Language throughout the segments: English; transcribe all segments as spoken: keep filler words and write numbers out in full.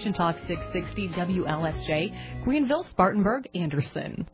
Action Talk six sixty W L S J, Greenville, Spartanburg, Anderson.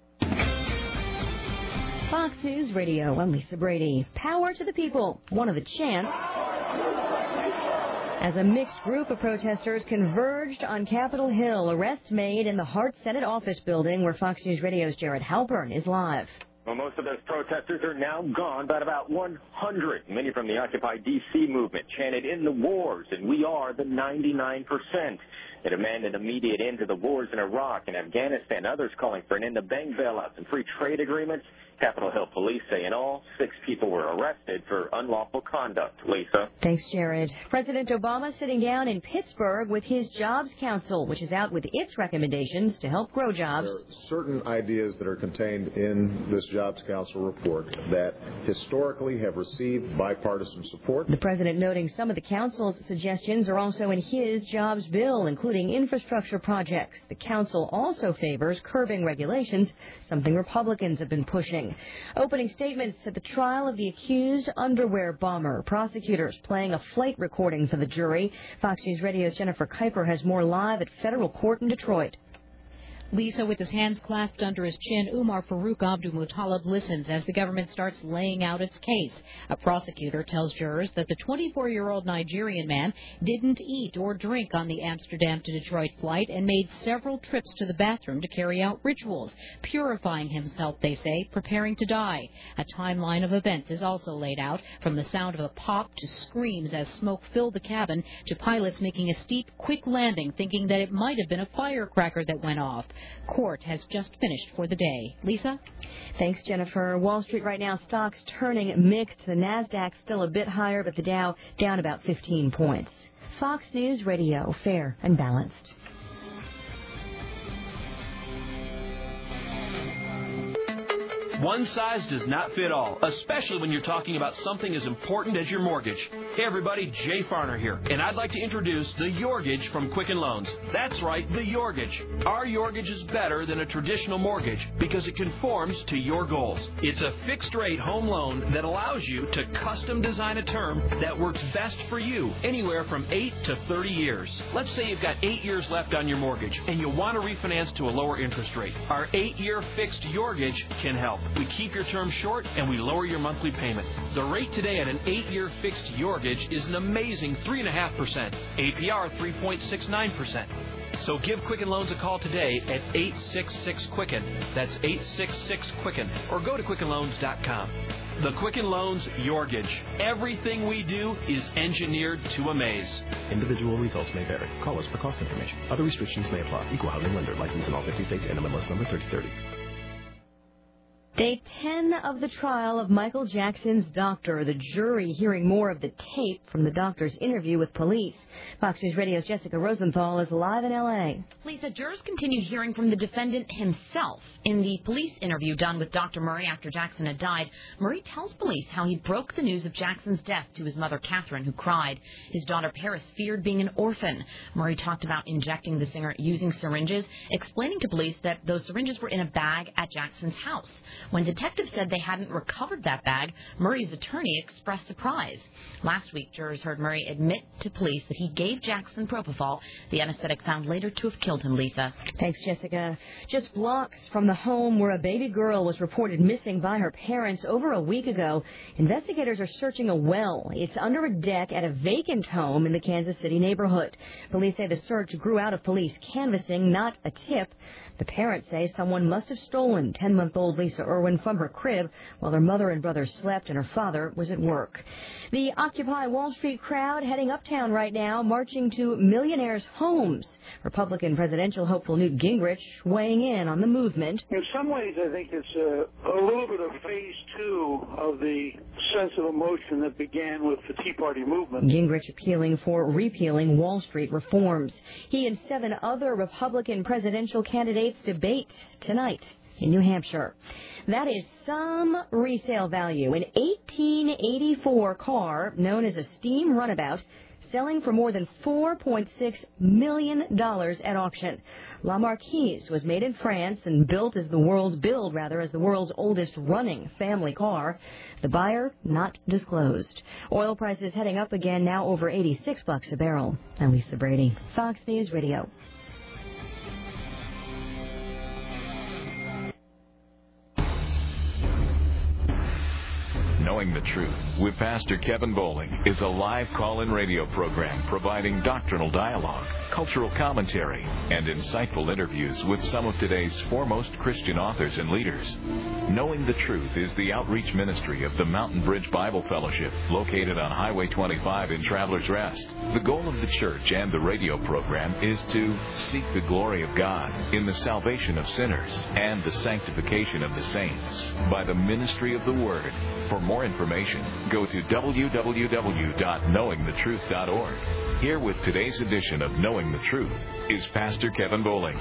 Fox News Radio, I'm Lisa Brady. Power to the people, one of the chants. As a mixed group of protesters converged on Capitol Hill, arrests made in the Hart Senate office building where Fox News Radio's Jared Halpern is live. Well, most of those protesters are now gone, but about one hundred, many from the Occupy D C movement, chanted "In the wars," and "We are the ninety-nine percent." They demanded immediate end to the wars in Iraq and Afghanistan, others calling for an end to bank bailouts and free trade agreements. Capitol Hill police say in all, six people were arrested for unlawful conduct. Lisa. Thanks, Jared. President Obama sitting down in Pittsburgh with his Jobs Council, which is out with its recommendations to help grow jobs. There are certain ideas that are contained in this Jobs Council report that historically have received bipartisan support. The president noting some of the council's suggestions are also in his jobs bill, including infrastructure projects. The council also favors curbing regulations, something Republicans have been pushing. Opening statements at the trial of the accused underwear bomber. Prosecutors playing a flight recording for the jury. Fox News Radio's Jennifer Kuiper has more live at federal court in Detroit. Lisa, with his hands clasped under his chin, Umar Farouk Abdulmutallab listens as the government starts laying out its case. A prosecutor tells jurors that the twenty-four-year-old Nigerian man didn't eat or drink on the Amsterdam to Detroit flight and made several trips to the bathroom to carry out rituals, purifying himself, they say, preparing to die. A timeline of events is also laid out, from the sound of a pop to screams as smoke filled the cabin to pilots making a steep, quick landing, thinking that it might have been a firecracker that went off. Court has just finished for the day. Lisa? Thanks, Jennifer. Wall Street right now, stocks turning mixed. The NASDAQ still a bit higher, but the Dow down about fifteen points. Fox News Radio, fair and balanced. One size does not fit all, especially when you're talking about something as important as your mortgage. Hey everybody, Jay Farner here, and I'd like to introduce the Yorgage from Quicken Loans. That's right, the Yorgage. Our Yorgage is better than a traditional mortgage because it conforms to your goals. It's a fixed-rate home loan that allows you to custom design a term that works best for you, anywhere from eight to thirty years. Let's say you've got eight years left on your mortgage, and you want to refinance to a lower interest rate. Our eight-year fixed Yorgage can help. We keep your term short, and we lower your monthly payment. The rate today at an eight-year fixed Yorgage is an amazing three point five percent. A P R three point six nine percent. So give Quicken Loans a call today at eight six six Quicken. That's eight six six Quicken. Or go to Quicken Loans dot com. The Quicken Loans Yorgage. Everything we do is engineered to amaze. Individual results may vary. Call us for cost information. Other restrictions may apply. Equal housing lender. License in all fifty states. N M L S number thirty thirty. Day ten of the trial of Michael Jackson's doctor. The jury hearing more of the tape from the doctor's interview with police. Fox News Radio's Jessica Rosenthal is live in L A. Lisa, jurors continued hearing from the defendant himself. In the police interview done with Doctor Murray after Jackson had died, Murray tells police how he broke the news of Jackson's death to his mother, Catherine, who cried. His daughter, Paris, feared being an orphan. Murray talked about injecting the singer using syringes, explaining to police that those syringes were in a bag at Jackson's house. When detectives said they hadn't recovered that bag, Murray's attorney expressed surprise. Last week, jurors heard Murray admit to police that he gave Jackson propofol, the anesthetic found later to have killed him, Lisa. Thanks, Jessica. Just blocks from the home where a baby girl was reported missing by her parents over a week ago, investigators are searching a well. It's under a deck at a vacant home in the Kansas City neighborhood. Police say the search grew out of police canvassing, not a tip. The parents say someone must have stolen ten-month-old Lisa Irwin from her crib while her mother and brother slept and her father was at work. The Occupy Wall Street crowd heading uptown right now, marching to millionaires' homes. Republican presidential hopeful Newt Gingrich weighing in on the movement. In some ways, I think it's a, a little bit of phase two of the sense of emotion that began with the Tea Party movement. Gingrich appealing for repealing Wall Street reforms. He and seven other Republican presidential candidates debate tonight in New Hampshire. That is some resale value. An eighteen eighty-four car known as a steam runabout selling for more than four point six million dollars at auction. La Marquise was made in France and built as the world's build rather as the world's oldest running family car. The buyer not disclosed. Oil prices heading up again, now over eighty-six bucks a barrel. I'm Lisa Brady, Fox News Radio. Knowing the Truth with Pastor Kevin Bowling is a live call-in radio program providing doctrinal dialogue, cultural commentary, and insightful interviews with some of today's foremost Christian authors and leaders. Knowing the Truth is the outreach ministry of the Mountain Bridge Bible Fellowship, located on Highway twenty-five in Travelers Rest. The goal of the church and the radio program is to seek the glory of God in the salvation of sinners and the sanctification of the saints by the ministry of the Word. For more information, go to w w w dot knowing the truth dot org. Here with today's edition of Knowing the Truth is Pastor Kevin Bowling.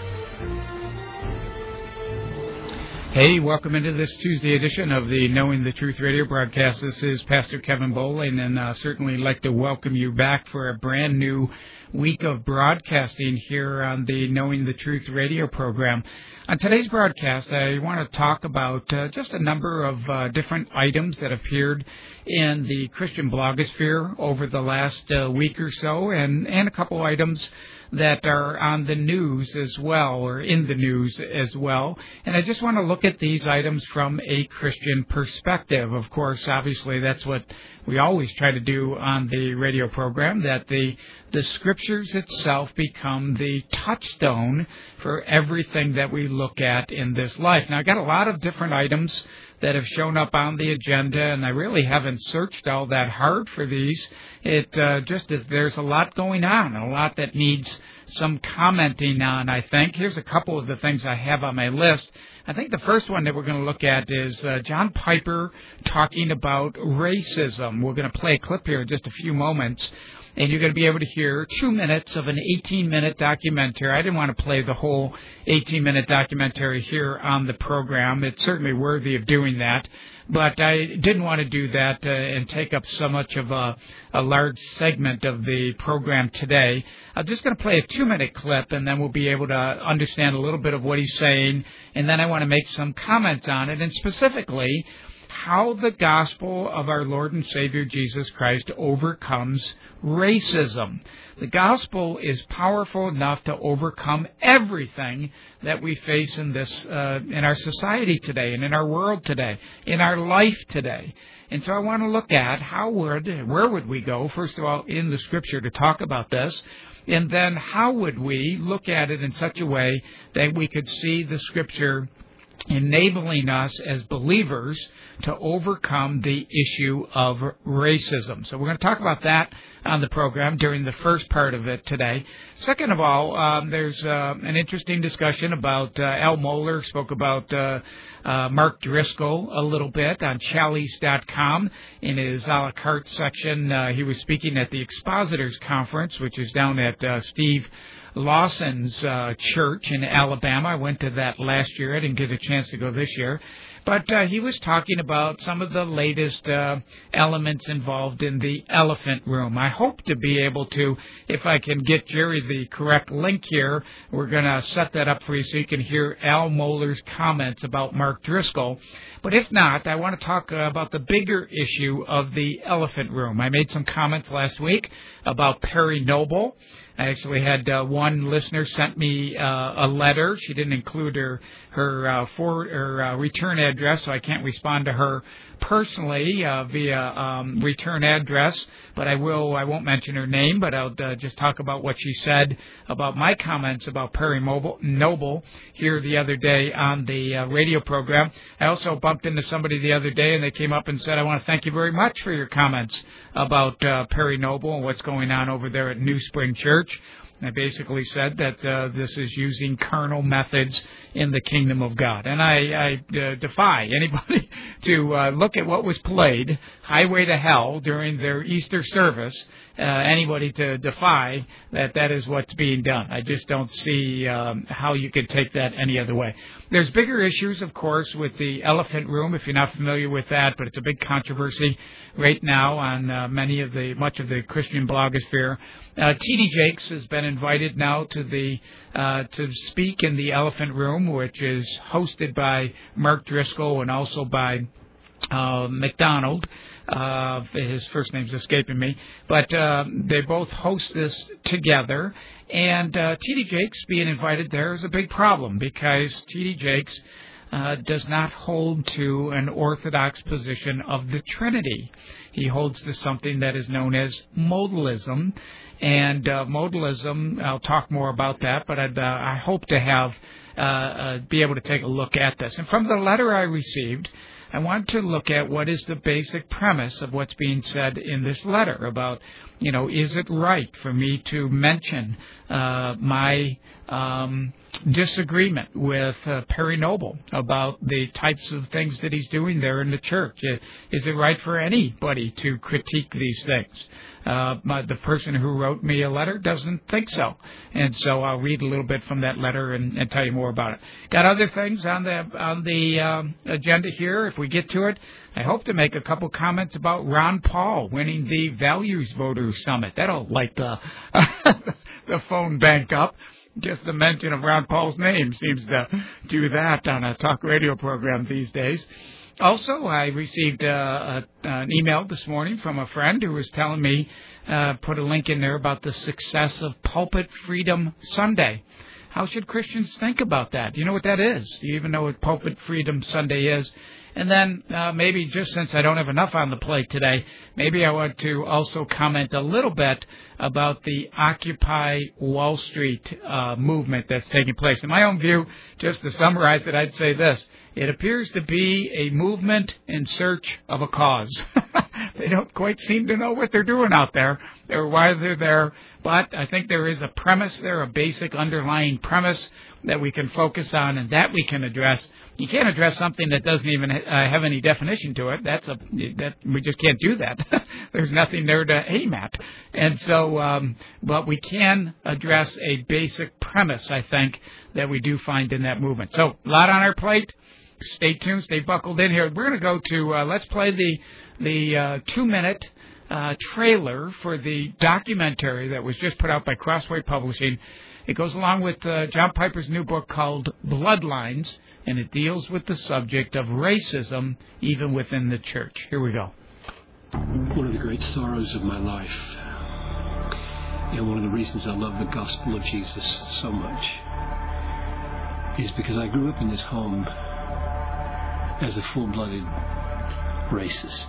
Hey, welcome into this Tuesday edition of the Knowing the Truth radio broadcast. This is Pastor Kevin Bowling, and uh, certainly like to welcome you back for a brand new week of broadcasting here on the Knowing the Truth radio program. On today's broadcast, I want to talk about uh, just a number of uh, different items that appeared in the Christian blogosphere over the last uh, week or so, and, and a couple items that are on the news as well, or in the news as well. And I just want to look at these items from a Christian perspective. Of course, obviously, that's what we always try to do on the radio program, that the the Scriptures itself become the touchstone for everything that we look at in this life. Now, I got a lot of different items that have shown up on the agenda, and I really haven't searched all that hard for these. It uh, just is, there's a lot going on, a lot that needs some commenting on, I think. Here's a couple of the things I have on my list. I think the first one that we're going to look at is uh, John Piper talking about racism. We're going to play a clip here in just a few moments, and you're going to be able to hear two minutes of an eighteen-minute documentary. I didn't want to play the whole eighteen-minute documentary here on the program. It's certainly worthy of doing that, but I didn't want to do that uh, and take up so much of a, a large segment of the program today. I'm just going to play a two-minute clip, and then we'll be able to understand a little bit of what he's saying, and then I want to make some comments on it, and specifically how the gospel of our Lord and Savior Jesus Christ overcomes racism. The gospel is powerful enough to overcome everything that we face in this, uh, in our society today, and in our world today, in our life today. And so I want to look at how would, where would we go, first of all, in the Scripture to talk about this, and then how would we look at it in such a way that we could see the Scripture enabling us as believers to overcome the issue of racism. So we're going to talk about that on the program during the first part of it today. Second of all, um, there's uh, an interesting discussion about uh, Al Mohler spoke about uh, uh, Mark Driscoll a little bit on Chalice dot com in his a la carte section. Uh, he was speaking at the Expositors Conference, which is down at uh, Steve Lawson's uh, church in Alabama. I went to that last year. I didn't get a chance to go this year. But uh, he was talking about some of the latest uh, elements involved in the elephant room. I hope to be able to, if I can get Jerry the correct link here, we're going to set that up for you so you can hear Al Mohler's comments about Mark Driscoll. But if not, I want to talk uh, about the bigger issue of the elephant room. I made some comments last week about Perry Noble. I actually had uh, one listener sent me uh, a letter. She didn't include her her uh, for her uh, return address, so I can't respond to her personally uh, via um, return address. But I will. I won't mention her name, but I'll uh, just talk about what she said about my comments about Perry Mobile, Noble here the other day on the uh, radio program. I also bumped into somebody the other day, and they came up and said, "I want to thank you very much for your comments about uh, Perry Noble and what's going on over there at New Spring Church." I basically said that uh, this is using carnal methods in the kingdom of God. And I, I uh, defy anybody to uh, look at what was played, Highway to Hell, during their Easter service uh, anybody to defy that that is what's being done. I just don't see um, how you could take that any other way. There's bigger issues, of course, with the Elephant Room, if you're not familiar with that, but it's a big controversy right now on uh, many of the much of the Christian blogosphere. Uh, T D Jakes has been invited now to the uh, to speak in the Elephant Room, which is hosted by Mark Driscoll and also by uh, McDonald. Uh, his first name's escaping me, but uh, they both host this together. And uh, T D Jakes being invited there is a big problem because T D Jakes uh, does not hold to an orthodox position of the Trinity. He holds to something that is known as modalism. And uh, modalism, I'll talk more about that, but I'd, uh, I hope to have uh, uh, be able to take a look at this. And from the letter I received, I want to look at what is the basic premise of what's being said in this letter about, you know, is it right for me to mention uh, my um, disagreement with uh, Perry Noble about the types of things that he's doing there in the church? Is it right for anybody to critique these things? Uh, my, the person who wrote me a letter doesn't think so. And so I'll read a little bit from that letter and, and tell you more about it. Got other things on the on the um, agenda here. If we get to it, I hope to make a couple comments about Ron Paul winning the Values Voters Summit. That'll light the, the phone bank up. Just the mention of Ron Paul's name seems to do that on a talk radio program these days. Also, I received uh, a, an email this morning from a friend who was telling me, uh, put a link in there about the success of Pulpit Freedom Sunday. How should Christians think about that? Do you know what that is? Do you even know what Pulpit Freedom Sunday is? And then uh, maybe just since I don't have enough on the plate today, maybe I want to also comment a little bit about the Occupy Wall Street uh, movement that's taking place. In my own view, just to summarize it, I'd say this. It appears to be a movement in search of a cause. They don't quite seem to know what they're doing out there or why they're there, but I think there is a premise there, a basic underlying premise that we can focus on and that we can address. You can't address something that doesn't even uh, have any definition to it. That's a that we just can't do that. There's nothing there to aim at, and so um, but we can address a basic premise, I think, that we do find in that movement. So a lot on our plate. Stay tuned. Stay buckled in here. We're going to go to uh, let's play the the uh, two minute uh, trailer for the documentary that was just put out by Crossway Publishing. It goes along with uh, John Piper's new book called Bloodlines, and it deals with the subject of racism even within the church. Here we go. One of the great sorrows of my life, and one of the reasons I love the gospel of Jesus so much, is because I grew up in this home as a full-blooded racist.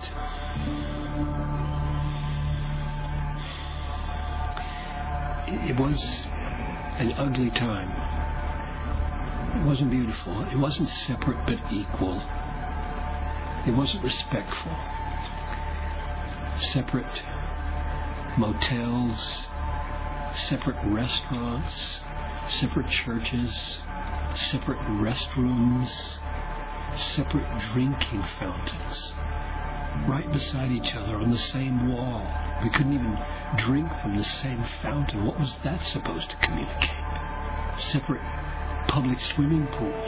It was an ugly time. It wasn't beautiful. It wasn't separate but equal. It wasn't respectful. Separate motels, separate restaurants, separate churches, separate restrooms, separate drinking fountains, right beside each other on the same wall. We couldn't even drink from the same fountain. What was that supposed to communicate? Separate public swimming pools.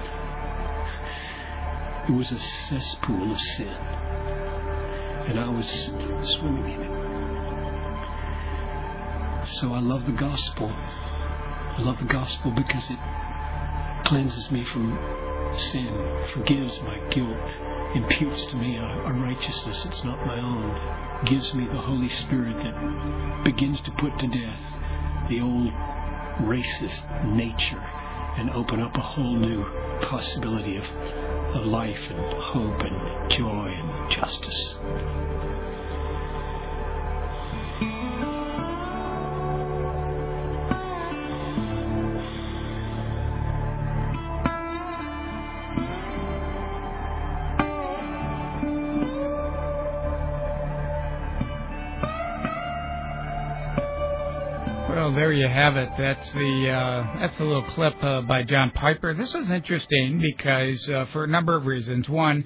It was a cesspool of sin, and I was swimming in it. So I love the gospel. I love the gospel because it cleanses me from sin, forgives my guilt, imputes to me a, a righteousness that's not my own, gives me the Holy Spirit that begins to put to death the old racist nature and open up a whole new possibility of, of life and hope and joy and justice. Well, there you have it. That's the uh, that's a little clip uh, by John Piper. This is interesting because uh, for a number of reasons. One,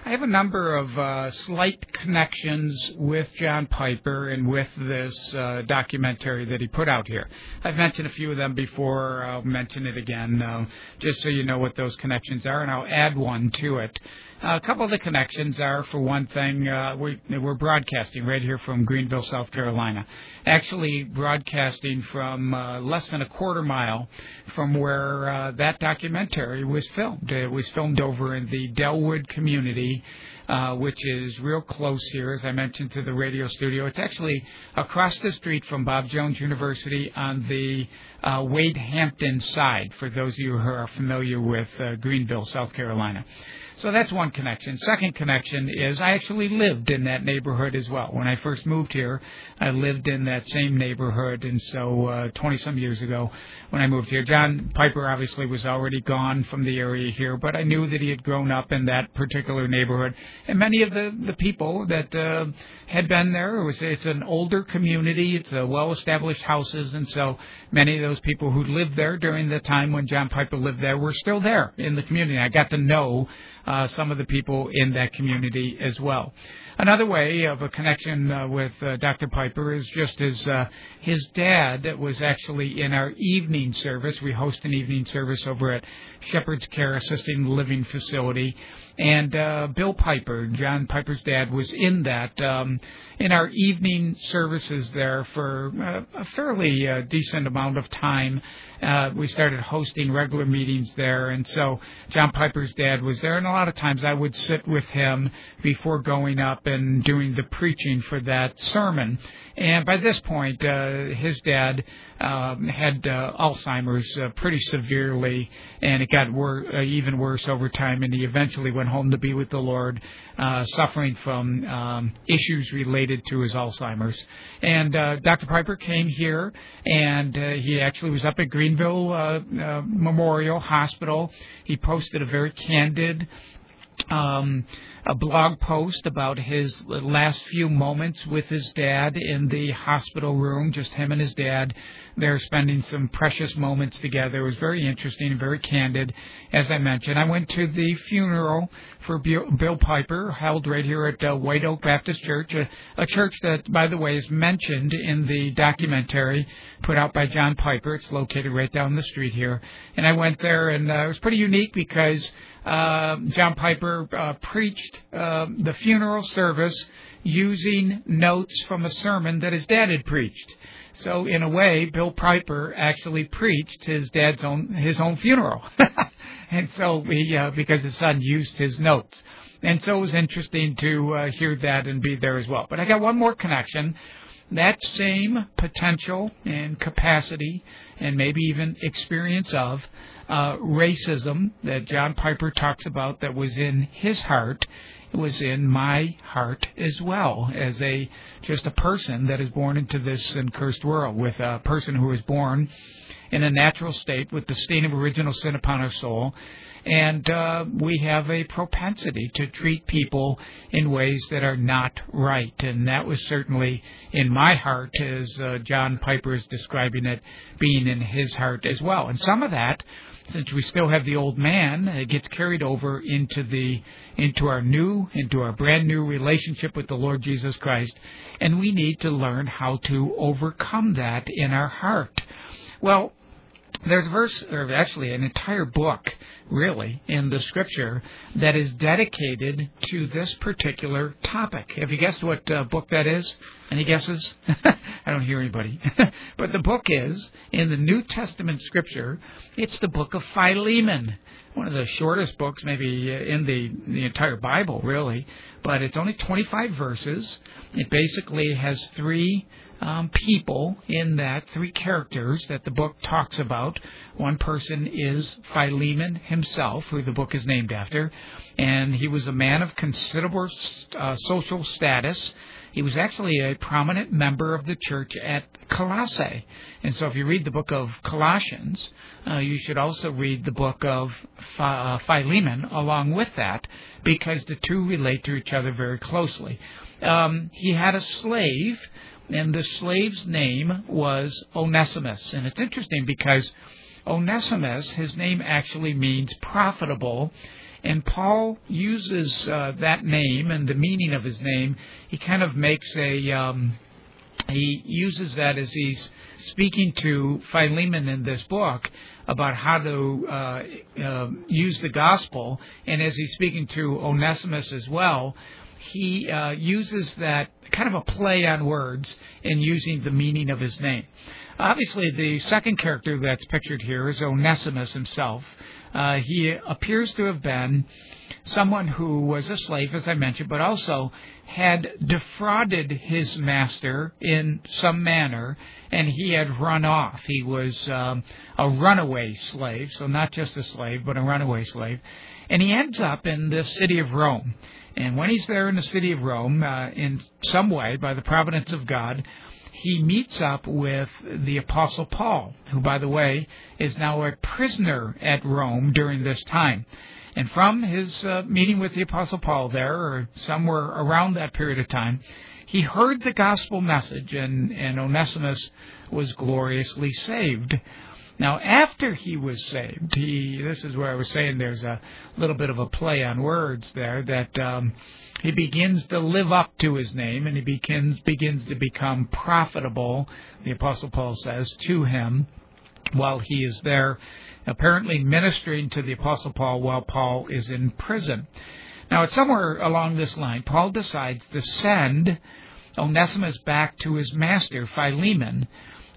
I have a number of uh, slight connections with John Piper and with this uh, documentary that he put out here. I've mentioned a few of them before. I'll mention it again, uh, just so you know what those connections are, and I'll add one to it. Uh, a couple of the connections are, for one thing, uh, we, we're broadcasting right here from Greenville, South Carolina. Actually broadcasting from uh, less than a quarter mile from where uh, that documentary was filmed. It was filmed over in the Delwood community, uh, which is real close here, as I mentioned, to the radio studio. It's actually across the street from Bob Jones University on the uh, Wade Hampton side, for those of you who are familiar with uh, Greenville, South Carolina. So that's one connection. Second connection is I actually lived in that neighborhood as well. When I first moved here, I lived in that same neighborhood, and so uh, twenty-some years ago when I moved here. John Piper obviously was already gone from the area here, but I knew that he had grown up in that particular neighborhood. And many of the, the people that uh, had been there, it was, it's an older community, it's uh, well-established houses, and so many of those people who lived there during the time when John Piper lived there were still there in the community. I got to know Uh, some of the people in that community as well. Another way of a connection uh, with uh, Doctor Piper is just as uh, his dad was actually in our evening service. We host an evening service over at Shepherd's Care Assisted Living Facility. And uh, Bill Piper, John Piper's dad, was in that, um, in our evening services there for uh, a fairly uh, decent amount of time. Uh, we started hosting regular meetings there, and so John Piper's dad was there, and a lot of times I would sit with him before going up and doing the preaching for that sermon. And by this point, uh, his dad um, had uh, Alzheimer's uh, pretty severely, and it got wor- uh, even worse over time, and he eventually went home to be with the Lord, uh, suffering from um, issues related to his Alzheimer's. And uh, Doctor Piper came here, and uh, he actually was up at Greenville uh, uh, Memorial Hospital. He posted a very candid Um, a blog post about his last few moments with his dad in the hospital room, just him and his dad. They're spending some precious moments together. It was very interesting and very candid, as I mentioned. I went to the funeral for Bill Piper, held right here at uh, White Oak Baptist Church, a, a church that, by the way, is mentioned in the documentary put out by John Piper. It's located right down the street here. And I went there, and uh, it was pretty unique because Uh, John Piper uh, preached uh, the funeral service using notes from a sermon that his dad had preached. So in a way, Bill Piper actually preached his dad's own his own funeral, and so he uh, because his son used his notes, and so it was interesting to uh, hear that and be there as well. But I got one more connection. That same potential and capacity, and maybe even experience of Uh, racism that John Piper talks about that was in his heart, it was in my heart as well, as a just a person that is born into this cursed world, with a person who is born in a natural state with the stain of original sin upon our soul. And uh, we have a propensity to treat people in ways that are not right. And that was certainly in my heart, as uh, John Piper is describing it, being in his heart as well. And some of that, since we still have the old man, it gets carried over into the into our new, into our brand new relationship with the Lord Jesus Christ. And we need to learn how to overcome that in our heart. Well, there's a verse, or actually an entire book, really, in the Scripture that is dedicated to this particular topic. Have you guessed what uh, book that is? Any guesses? I don't hear anybody. But the book is, in the New Testament Scripture, it's the book of Philemon. One of the shortest books maybe in the, the entire Bible, really. But it's only twenty-five verses. It basically has three Um, people in that, three characters that the book talks about. One person is Philemon himself, who the book is named after, and he was a man of considerable uh, social status. He was actually a prominent member of the church at Colossae. And so if you read the book of Colossians, uh, you should also read the book of Ph- uh, Philemon along with that, because the two relate to each other very closely. Um, he had a slave, and the slave's name was Onesimus. And it's interesting because Onesimus, his name actually means profitable. And Paul uses uh, that name and the meaning of his name. He kind of makes a, um, he uses that as he's speaking to Philemon in this book about how to uh, uh, use the gospel. And as he's speaking to Onesimus as well, he uh, uses that kind of a play on words in using the meaning of his name. Obviously, the second character that's pictured here is Onesimus himself. Uh, he appears to have been someone who was a slave, as I mentioned, but also had defrauded his master in some manner, and he had run off. He was um, a runaway slave, so not just a slave, but a runaway slave. And he ends up in the city of Rome. And when he's there in the city of Rome, uh, in some way, by the providence of God, he meets up with the Apostle Paul, who, by the way, is now a prisoner at Rome during this time. And from his uh, meeting with the Apostle Paul there, or somewhere around that period of time, he heard the gospel message, and, and Onesimus was gloriously saved. Now, after he was saved, he, this is where I was saying there's a little bit of a play on words there, that um, he begins to live up to his name, and he begins, begins to become profitable, the Apostle Paul says, to him while he is there, apparently ministering to the Apostle Paul while Paul is in prison. Now, it's somewhere along this line, Paul decides to send Onesimus back to his master, Philemon,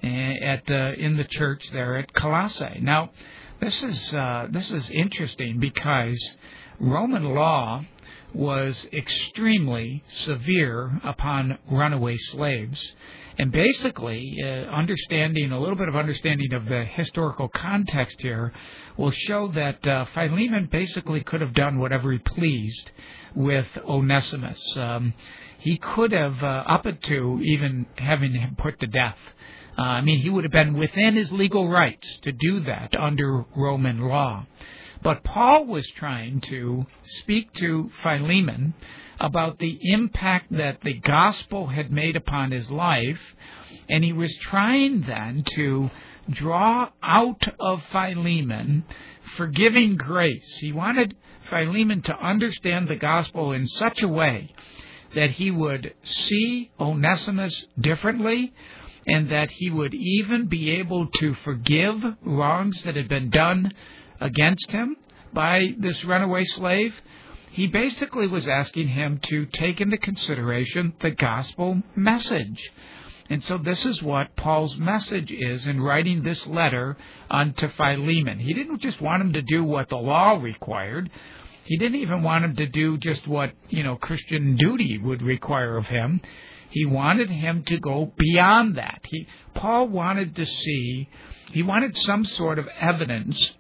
at uh, in the church there at Colossae. Now, this is uh, this is interesting because Roman law was extremely severe upon runaway slaves, and basically, uh, understanding a little bit of understanding of the historical context here will show that uh, Philemon basically could have done whatever he pleased with Onesimus. Um, he could have uh, up to even having him put to death. Uh, I mean, he would have been within his legal rights to do that under Roman law. But Paul was trying to speak to Philemon about the impact that the gospel had made upon his life, and he was trying then to draw out of Philemon forgiving grace. He wanted Philemon to understand the gospel in such a way that he would see Onesimus differently, and that he would even be able to forgive wrongs that had been done against him by this runaway slave. He basically was asking him to take into consideration the gospel message. And so this is what Paul's message is in writing this letter unto Philemon. He didn't just want him to do what the law required. He didn't even want him to do just what, you know, Christian duty would require of him. He wanted him to go beyond that. He, Paul wanted to see, he wanted some sort of evidence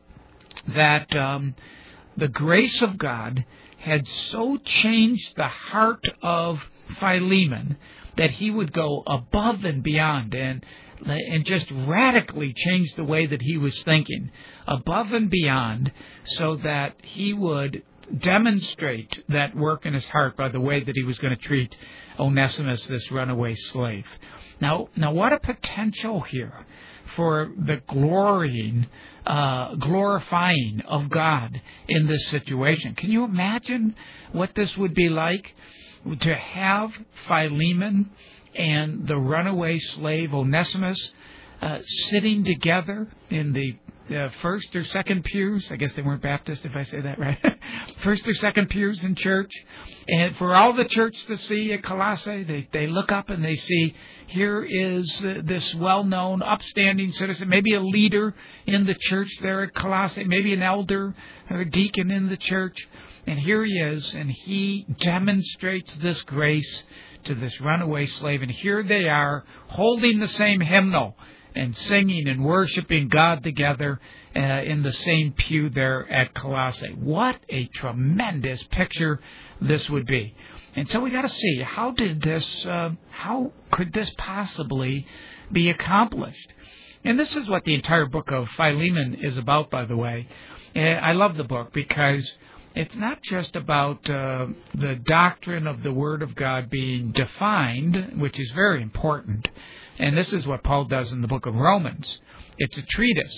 that um, the grace of God had so changed the heart of Philemon that he would go above and beyond and and just radically change the way that he was thinking, above and beyond, so that he would demonstrate that work in his heart by the way that he was going to treat Onesimus, this runaway slave. Now, now, what a potential here for the glorying, uh, glorifying of God in this situation. Can you imagine what this would be like to have Philemon and the runaway slave Onesimus uh, sitting together in the Uh, first or second pews? I guess they weren't Baptist, if I say that right. First or second pews in church. And for all the church to see at Colossae, they, they look up and they see, here is uh, this well-known, upstanding citizen, maybe a leader in the church there at Colossae, maybe an elder or a deacon in the church. And here he is, and he demonstrates this grace to this runaway slave. And here they are, holding the same hymnal and singing and worshiping God together uh, in the same pew there at Colossae. What a tremendous picture this would be. And so we got to see, how did this, uh, how could this possibly be accomplished? And this is what the entire book of Philemon is about, by the way. And I love the book because it's not just about uh, the doctrine of the Word of God being defined, which is very important. And this is what Paul does in the book of Romans. It's a treatise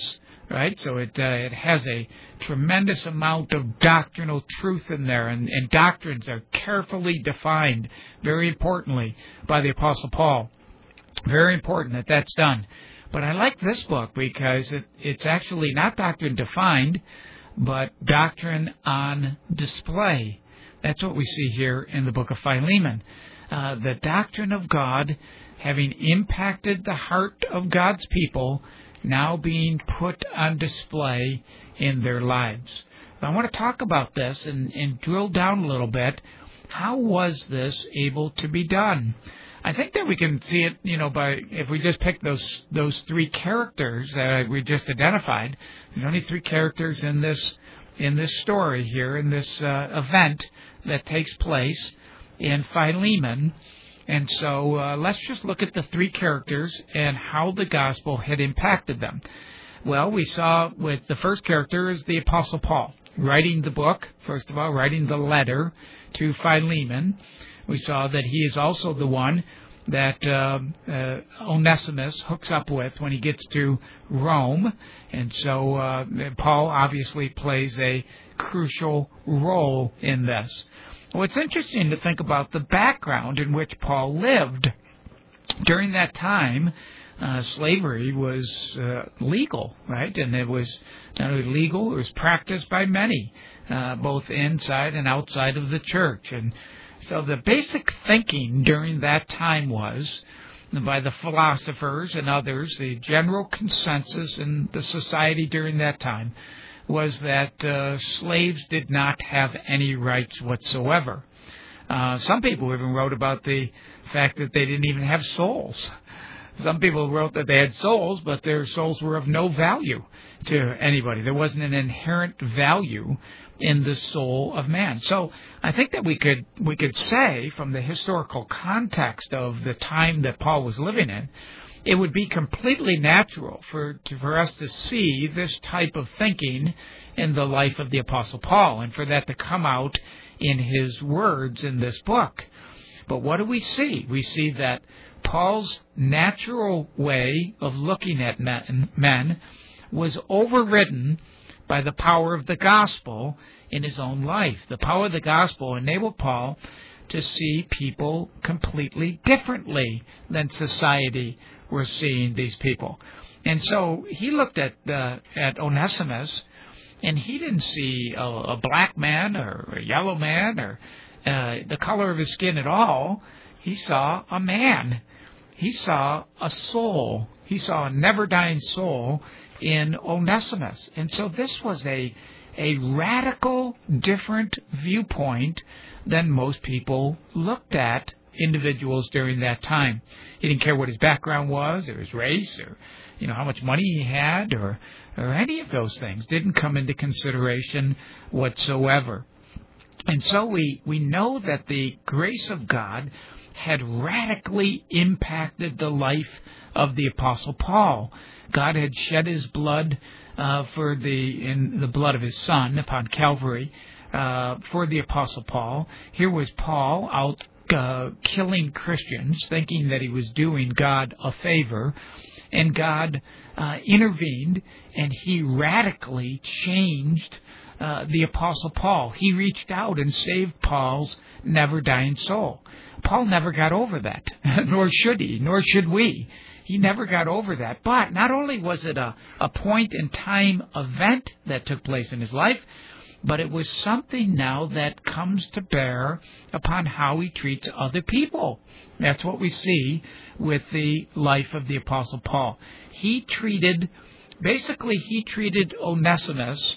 right? So it uh, it has a tremendous amount of doctrinal truth in there, and, and doctrines are carefully defined, very importantly, by the Apostle Paul. Very important that that's done. But I like this book because it, it's actually not doctrine defined, but doctrine on display. That's what we see here in the book of Philemon. Uh, the doctrine of God having impacted the heart of God's people, now being put on display in their lives. I want to talk about this and, and drill down a little bit. How was this able to be done? I think that we can see it, you know, by if we just pick those those three characters that we just identified. There's only three characters in this in this story here, in this uh, event that takes place in Philemon. And so uh, let's just look at the three characters and how the gospel had impacted them. Well, we saw with the first character is the Apostle Paul, writing the book, first of all, writing the letter to Philemon. We saw that he is also the one that uh, uh, Onesimus hooks up with when he gets to Rome. And so uh, Paul obviously plays a crucial role in this. Well, it's interesting to think about the background in which Paul lived. During that time, uh, slavery was uh, legal, right? And it was not only legal, it was practiced by many, uh, both inside and outside of the church. And so the basic thinking during that time was, by the philosophers and others, the general consensus in the society during that time was that uh, slaves did not have any rights whatsoever. Uh, some people even wrote about the fact that they didn't even have souls. Some people wrote that they had souls, but their souls were of no value to anybody. There wasn't an inherent value in the soul of man. So I think that we could we could say, from the historical context of the time that Paul was living in, it would be completely natural for to, for us to see this type of thinking in the life of the Apostle Paul, and for that to come out in his words in this book. But what do we see? We see that Paul's natural way of looking at men, men was overridden by the power of the gospel in his own life. The power of the gospel enabled Paul to see people completely differently than society were seeing these people. And so he looked at uh, at Onesimus, and he didn't see a, a black man or a yellow man or uh, the color of his skin at all. He saw a man. He saw a soul. He saw a never-dying soul in Onesimus. And so this was a a radical, different viewpoint than most people looked at individuals during that time. He didn't care what his background was, or his race, or you know how much money he had, or or any of those things didn't come into consideration whatsoever. And so we, we know that the grace of God had radically impacted the life of the Apostle Paul. God had shed his blood uh, for the in the blood of his Son upon Calvary uh, for the Apostle Paul. Here was Paul out uh, killing Christians, thinking that he was doing God a favor, and God uh, intervened, and he radically changed uh, the Apostle Paul. He reached out and saved Paul's never-dying soul. Paul never got over that, nor should he, nor should we. He never got over that. But not only was it a, a point-in-time event that took place in his life, but it was something now that comes to bear upon how he treats other people. That's what we see with the life of the Apostle Paul. He treated, basically he treated Onesimus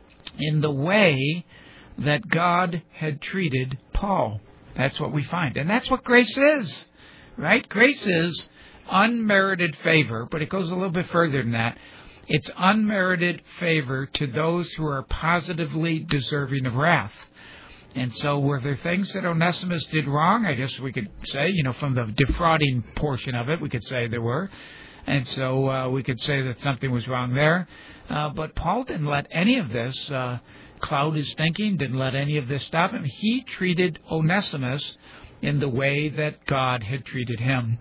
in the way that God had treated Paul. That's what we find. And that's what grace is, right? Grace is unmerited favor, but it goes a little bit further than that. It's unmerited favor to those who are positively deserving of wrath. And so were there things that Onesimus did wrong? I guess we could say, you know, from the defrauding portion of it, we could say there were. And so uh, we could say that something was wrong there. Uh, but Paul didn't let any of this uh, cloud his thinking, didn't let any of this stop him. He treated Onesimus in the way that God had treated him.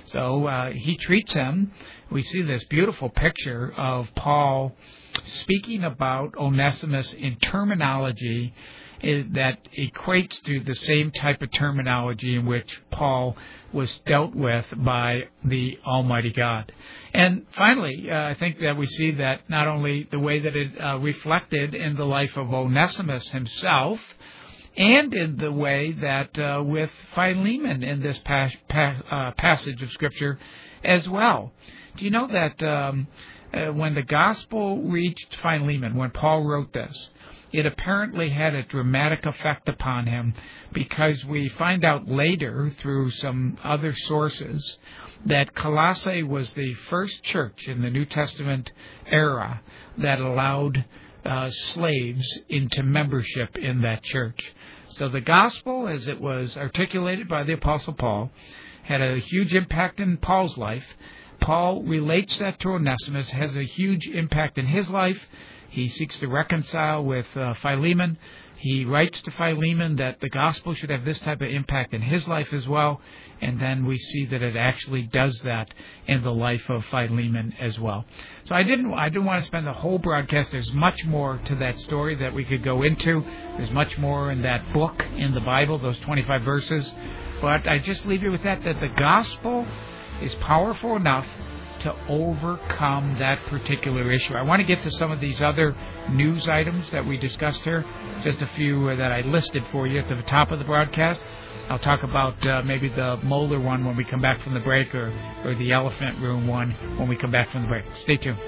So uh, he treats him. We see this beautiful picture of Paul speaking about Onesimus in terminology that equates to the same type of terminology in which Paul was dealt with by the Almighty God. And finally, uh, I think that we see that not only the way that it uh, reflected in the life of Onesimus himself, and in the way that uh, with Philemon in this pas- pas- uh, passage of Scripture as well. Do you know that um, uh, when the gospel reached Philemon, when Paul wrote this, it apparently had a dramatic effect upon him, because we find out later through some other sources that Colossae was the first church in the New Testament era that allowed uh, slaves into membership in that church. So the gospel, as it was articulated by the Apostle Paul, had a huge impact in Paul's life. Paul relates that to Onesimus, has a huge impact in his life. He seeks to reconcile with uh, Philemon. He writes to Philemon that the gospel should have this type of impact in his life as well. And then we see that it actually does that in the life of Philemon as well. So I didn't I didn't want to spend the whole broadcast. There's much more to that story that we could go into. There's much more in that book in the Bible, those twenty-five verses. But I just leave you with that, that the gospel is powerful enough to overcome that particular issue. I want to get to some of these other news items that we discussed here, just a few that I listed for you at the top of the broadcast. I'll talk about uh, maybe the molar one when we come back from the break, or, or the elephant room one when we come back from the break. Stay tuned.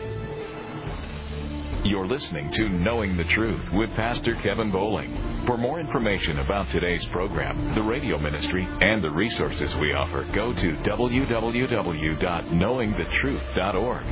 You're listening to Knowing the Truth with Pastor Kevin Bowling. For more information about today's program, the radio ministry, and the resources we offer, go to w w w dot knowing the truth dot org.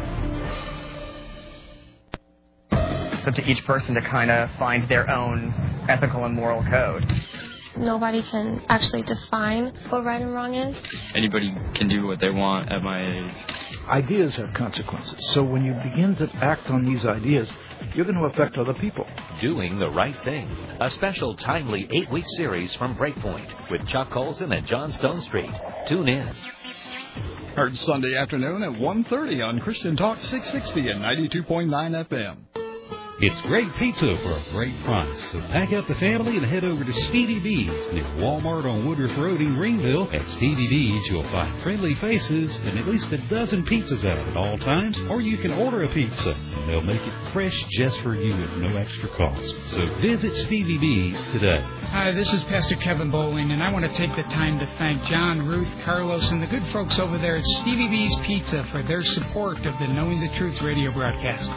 It's up to each person to kind of find their own ethical and moral code. Nobody can actually define what right and wrong is. Anybody can do what they want at my age. Ideas have consequences. So when you begin to act on these ideas, you're going to affect other people. Doing the Right Thing, a special timely eight-week series from Breakpoint with Chuck Colson and John Stone Street. Tune in. Heard Sunday afternoon at one thirty on Christian Talk six sixty and ninety-two point nine F M. It's great pizza for a great price. So pack up the family and head over to Stevie B's near Walmart on Woodruff Road in Greenville. At Stevie B's, you'll find friendly faces and at least a dozen pizzas out at all times. Or you can order a pizza. They'll make it fresh just for you at no extra cost. So visit Stevie B's today. Hi, this is Pastor Kevin Bowling, and I want to take the time to thank John, Ruth, Carlos, and the good folks over there at Stevie B's Pizza for their support of the Knowing the Truth radio broadcast.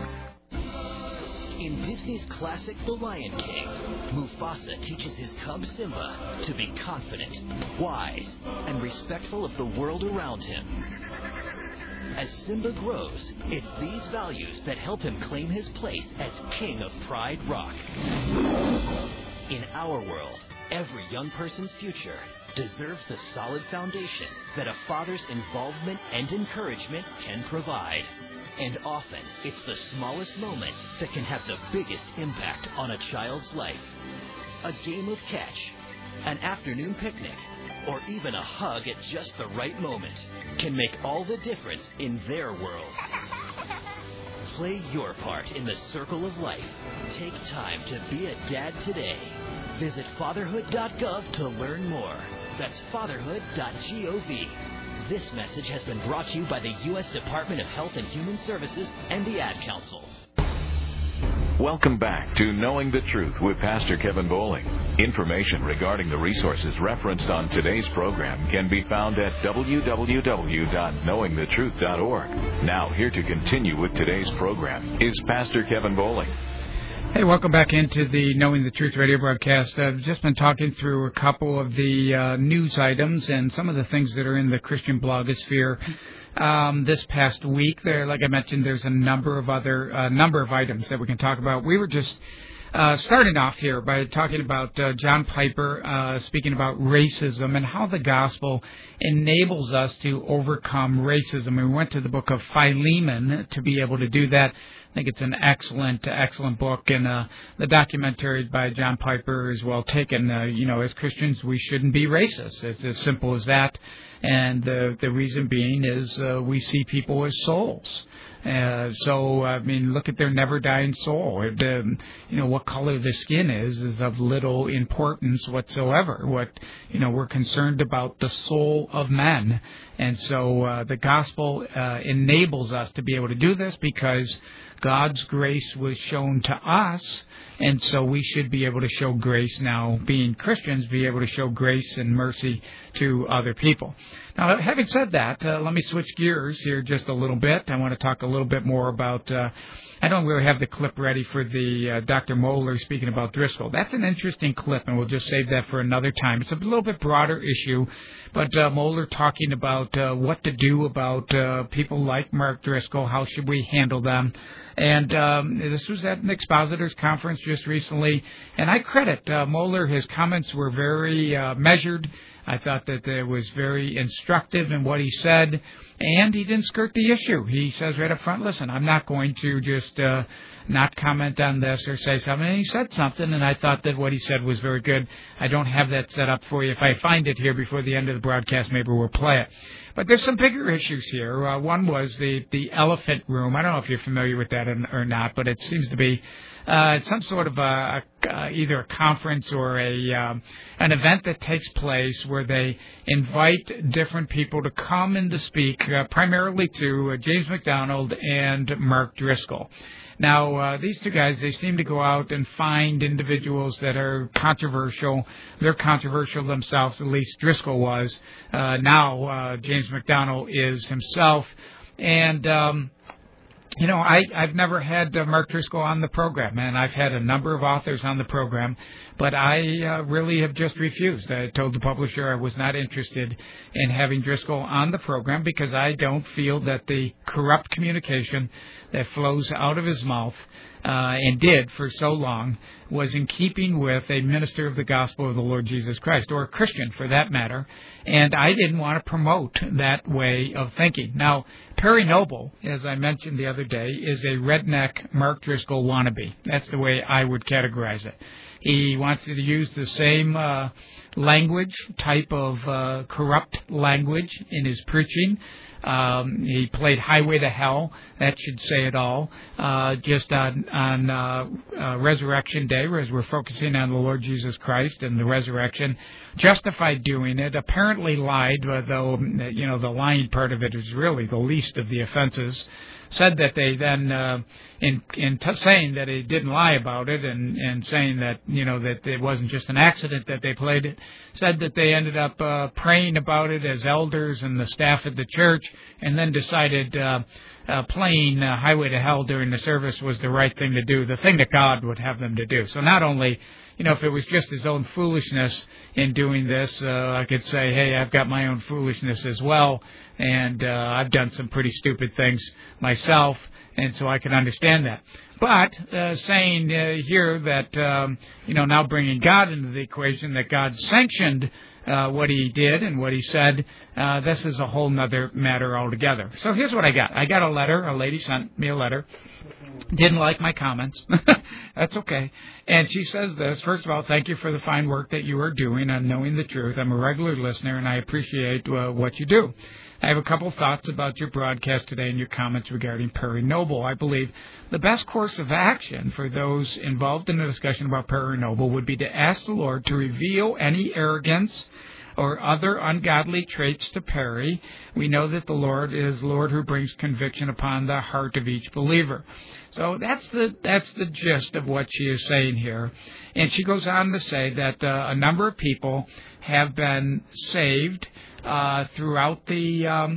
In Disney's classic The Lion King, Mufasa teaches his cub Simba to be confident, wise, and respectful of the world around him. As Simba grows, it's these values that help him claim his place as King of Pride Rock. In our world, every young person's future deserves the solid foundation that a father's involvement and encouragement can provide. And often, it's the smallest moments that can have the biggest impact on a child's life. A game of catch, an afternoon picnic, or even a hug at just the right moment can make all the difference in their world. Play your part in the circle of life. Take time to be a dad today. Visit fatherhood dot gov to learn more. That's fatherhood dot gov. This message has been brought to you by the U S Department of Health and Human Services and the Ad Council. Welcome back to Knowing the Truth with Pastor Kevin Bowling. Information regarding the resources referenced on today's program can be found at w w w dot knowing the truth dot org. Now, here to continue with today's program is Pastor Kevin Bowling. Hey, welcome back into the Knowing the Truth radio broadcast. I've just been talking through a couple of the uh, news items and some of the things that are in the Christian blogosphere. Um, this past week, there, like I mentioned, there's a number of other uh, number of items that we can talk about. We were just uh, starting off here by talking about uh, John Piper uh, speaking about racism and how the gospel enables us to overcome racism. We went to the book of Philemon to be able to do that. I think it's an excellent, excellent book, and uh, the documentary by John Piper is well taken. Uh, you know, as Christians, we shouldn't be racist. It's as simple as that. And uh, the reason being is uh, we see people as souls. Uh, so, I mean, look at their never-dying soul. It, um, you know, what color the skin is is of little importance whatsoever. What, you know, we're concerned about the soul of men. And so uh, the gospel uh, enables us to be able to do this because God's grace was shown to us, and so we should be able to show grace now, being Christians, be able to show grace and mercy to other people. Now, having said that, uh, let me switch gears here just a little bit. I want to talk a little bit more about, uh, I don't really have the clip ready for the uh, Doctor Mohler speaking about Driscoll. That's an interesting clip, and we'll just save that for another time. It's a little bit broader issue, but uh, Mohler talking about uh, what to do about uh, people like Mark Driscoll, how should we handle them. And um, this was at an expositors conference just recently, and I credit uh, Mohler. His comments were very uh, measured. I thought that it was very instructive in what he said, and he didn't skirt the issue. He says right up front, listen, I'm not going to just uh, not comment on this or say something. And he said something, and I thought that what he said was very good. I don't have that set up for you. If I find it here before the end of the broadcast, maybe we'll play it. But there's some bigger issues here. Uh, one was the, the elephant room. I don't know if you're familiar with that or not, but it seems to be uh, some sort of a, a, either a conference or a um, an event that takes place where they invite different people to come and to speak, uh, primarily to uh, James MacDonald and Mark Driscoll. Now, uh, these two guys, they seem to go out and find individuals that are controversial. They're controversial themselves, at least Driscoll was. Uh, now, uh, James MacDonald is himself. And, um, you know, I, I've never had uh, Mark Driscoll on the program, and I've had a number of authors on the program, but I uh, really have just refused. I told the publisher I was not interested in having Driscoll on the program because I don't feel that the corrupt communication that flows out of his mouth uh, and did for so long was in keeping with a minister of the gospel of the Lord Jesus Christ, or a Christian for that matter, and I didn't want to promote that way of thinking. Now, Perry Noble, as I mentioned the other day, is a redneck Mark Driscoll wannabe. That's the way I would categorize it. He wants to use the same uh, language, type of uh, corrupt language in his preaching. Um, he played Highway to Hell. That should say it all. Uh, just on, on uh, uh, Resurrection Day, as we're focusing on the Lord Jesus Christ and the resurrection, justified doing it, apparently lied, though, you know, the lying part of it is really the least of the offenses. Said that they then, uh, in in t- saying that he didn't lie about it, and, and saying that, you know, that it wasn't just an accident that they played it, said that they ended up uh, praying about it as elders and the staff at the church, and then decided uh, uh, playing uh, Highway to Hell during the service was the right thing to do, the thing that God would have them to do. So not only, you know, if it was just his own foolishness in doing this, uh, I could say, hey, I've got my own foolishness as well, and uh, I've done some pretty stupid things myself, and so I can understand that. But uh, saying uh, here that, um, you know, now bringing God into the equation, that God sanctioned uh, what he did and what he said, uh, this is a whole other matter altogether. So here's what I got. I got a letter. A lady sent me a letter. Didn't like my comments. That's okay. And she says this, first of all, thank you for the fine work that you are doing on Knowing the Truth. I'm a regular listener, and I appreciate uh, what you do. I have a couple thoughts about your broadcast today and your comments regarding Perry Noble. I believe the best course of action for those involved in a discussion about Perry Noble would be to ask the Lord to reveal any arrogance or other ungodly traits to Perry. We know that the Lord is Lord who brings conviction upon the heart of each believer. So that's the that's the gist of what she is saying here. And she goes on to say that uh, a number of people have been saved uh, throughout the um,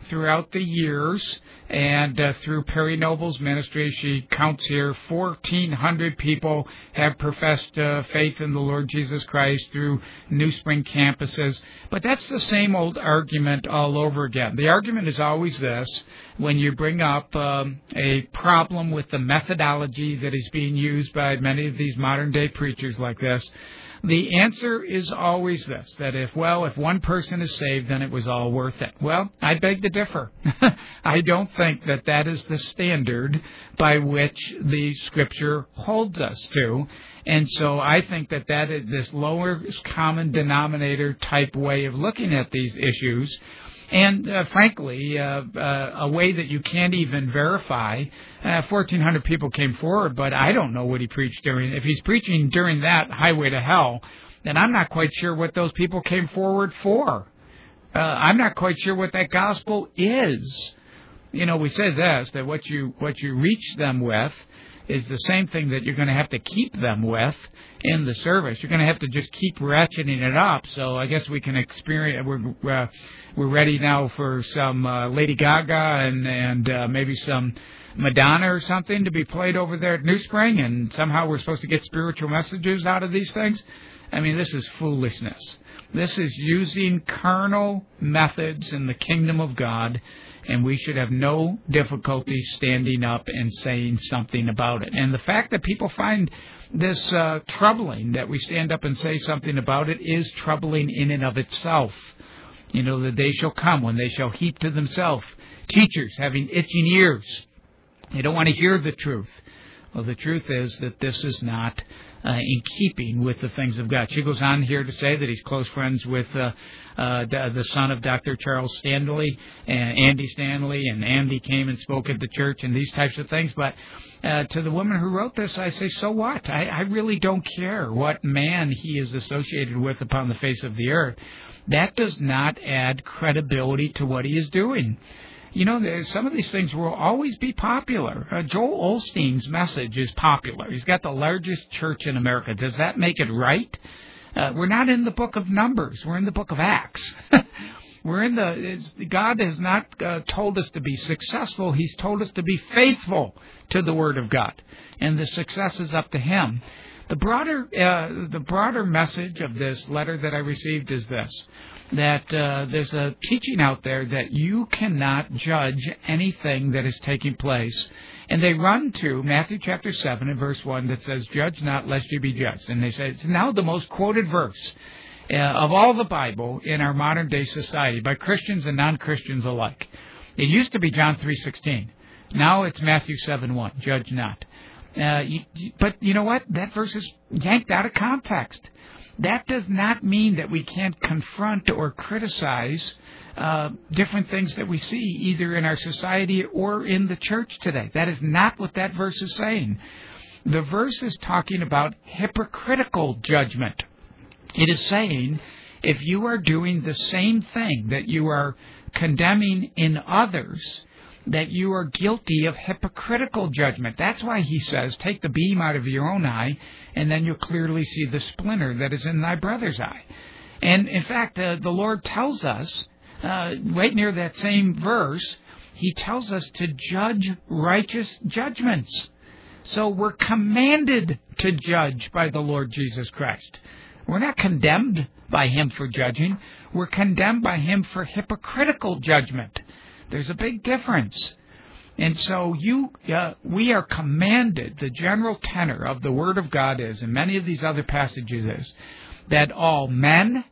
throughout the years, and uh, through Perry Noble's ministry, she counts here fourteen hundred people have professed uh, faith in the Lord Jesus Christ through New Spring campuses. But that's the same old argument all over again. The argument is always this: when you bring up um, a problem with the methodology that is being used by many of these modern-day preachers like this, the answer is always this, that if, well, if one person is saved, then it was all worth it. Well, I beg to differ. I don't think that that is the standard by which the Scripture holds us to. And so I think that that is this lowest common denominator type way of looking at these issues. And, uh, frankly, uh, uh, a way that you can't even verify. Uh, fourteen hundred people came forward, but I don't know what he preached during. If he's preaching during that highway to hell, then I'm not quite sure what those people came forward for. Uh, I'm not quite sure what that gospel is. You know, we say this, that what you what you reach them with is the same thing that you're going to have to keep them with in the service. You're going to have to just keep ratcheting it up. So I guess we can experience. We're uh, we're ready now for some uh, Lady Gaga and and uh, maybe some Madonna or something to be played over there at New Spring, and somehow we're supposed to get spiritual messages out of these things. I mean, this is foolishness. This is using carnal methods in the kingdom of God, and we should have no difficulty standing up and saying something about it. And the fact that people find this uh, troubling, that we stand up and say something about it, is troubling in and of itself. You know, the day shall come when they shall heap to themselves teachers having itching ears. They don't want to hear the truth. Well, the truth is that this is not uh, in keeping with the things of God. She goes on here to say that he's close friends with uh, uh, the son of Doctor Charles Stanley, and Andy Stanley, and Andy came and spoke at the church and these types of things. But uh, to the woman who wrote this, I say, so what? I, I really don't care what man he is associated with upon the face of the earth. That does not add credibility to what he is doing. You know, some of these things will always be popular. Uh, Joel Osteen's message is popular. He's got the largest church in America. Does that make it right? Uh, we're not in the book of Numbers. We're in the book of Acts. We're in the. God has not uh, told us to be successful. He's told us to be faithful to the Word of God, and the success is up to Him. The broader, uh, the broader message of this letter that I received is this: that uh, there's a teaching out there that you cannot judge anything that is taking place. And they run to Matthew chapter seven and verse one that says, judge not lest you be judged. And they say it's now the most quoted verse uh, of all the Bible in our modern day society by Christians and non-Christians alike. It used to be John three sixteen. Now it's Matthew seven one, judge not. Uh, you, but you know what? That verse is yanked out of context. That does not mean that we can't confront or criticize uh, different things that we see either in our society or in the church today. That is not what that verse is saying. The verse is talking about hypocritical judgment. It is saying if you are doing the same thing that you are condemning in others, that you are guilty of hypocritical judgment. That's why he says, take the beam out of your own eye, and then you'll clearly see the splinter that is in thy brother's eye. And, in fact, uh, the Lord tells us, uh, right near that same verse, he tells us to judge righteous judgments. So we're commanded to judge by the Lord Jesus Christ. We're not condemned by him for judging. We're condemned by him for hypocritical judgment. There's a big difference. And so you, uh, we are commanded, the general tenor of the Word of God is, and many of these other passages is, that all men,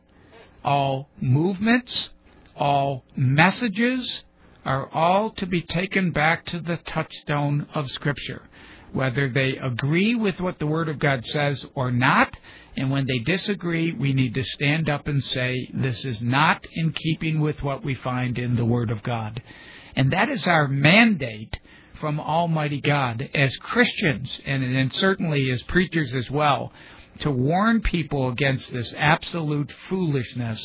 all movements, all messages are all to be taken back to the touchstone of Scripture, whether they agree with what the Word of God says or not. And when they disagree, we need to stand up and say, this is not in keeping with what we find in the Word of God. And that is our mandate from Almighty God as Christians, and, and certainly as preachers as well, to warn people against this absolute foolishness